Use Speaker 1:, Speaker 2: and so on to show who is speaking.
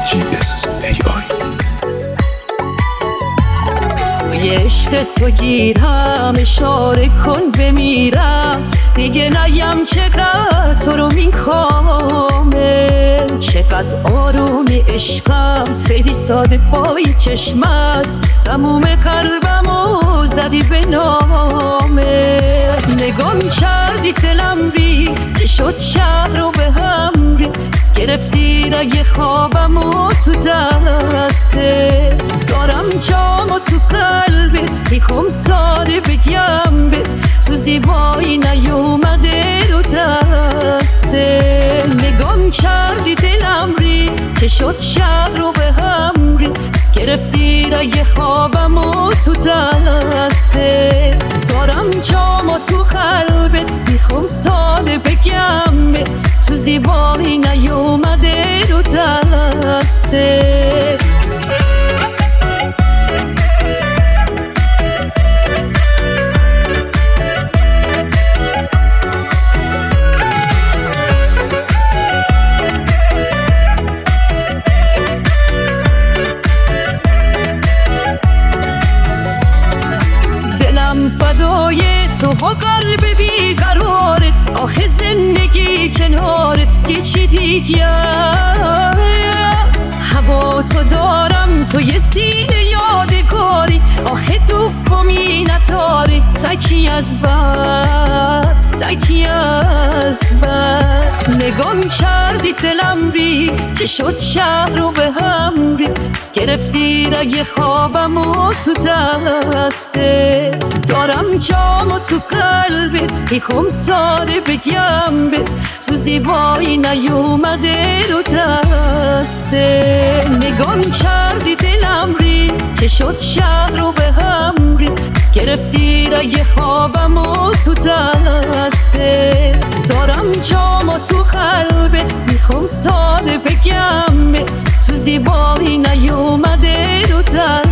Speaker 1: توی عشق تو گیرم، اشاره کن بمیرم، دیگه نیم چقدر تو رو میخوام. چقدر آرومی عشقم، خیلی ساده پای چشمت، تموم قلبمو زدی به نامه. نگام کردی دلم ری، چی شد شهر رو به هم ری، گرفتی رگ خوابمو تو دستت. دارم جامو تو قلبت، میخوام ساده بگم بهت، تو زیبایی نیومده رو دستت. نگام کردی دلم ری، چه شد شهر رو به هم ری، گرفتی رگ خوابمو تو دستت. دارم جامو تو قلبت، میخوام ساده بگم بهت، تو زیبایی نیومده رو دستت. فدای تو و قلب بیقرارت، آخه زندگی کنارت یه چی دیگه است. هوا تو دارم تو یه سینه یادگاری، آخه دومی نداری، تکی از بس، تکی از بس. نگام کردی دلم ری، چه شد شهر رو به هم ری، گرفتی رگ خوابمو تو دستت. دارم جامو تو قلبت، میخوام ساده بگم بهت، تو زیبایی نیومده رو دستت. نگام کردی دلم ری، چه شد شهر رو به هم ری، گرفتی رگ خوابمو تو دستت. دارم جامو تو قلبت، میخوام ساده بگم بهت، تو زیبایی نیومده رو دستت.